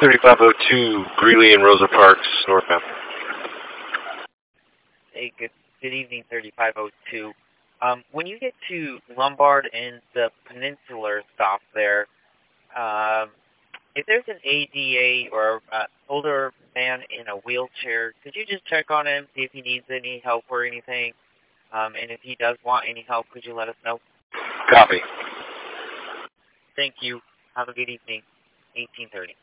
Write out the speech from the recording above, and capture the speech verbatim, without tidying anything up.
thirty-five oh two, Greeley and Rosa Parks, northbound. Hey, good, good evening, thirty-five oh two. Um, when you get to Lombard and the Peninsular stop there, um, if there's an A D A or an older man in a wheelchair, could you just check on him, see if he needs any help or anything? Um, and if he does want any help, could you let us know? Copy. Thank you. Have a good evening. eighteen thirty.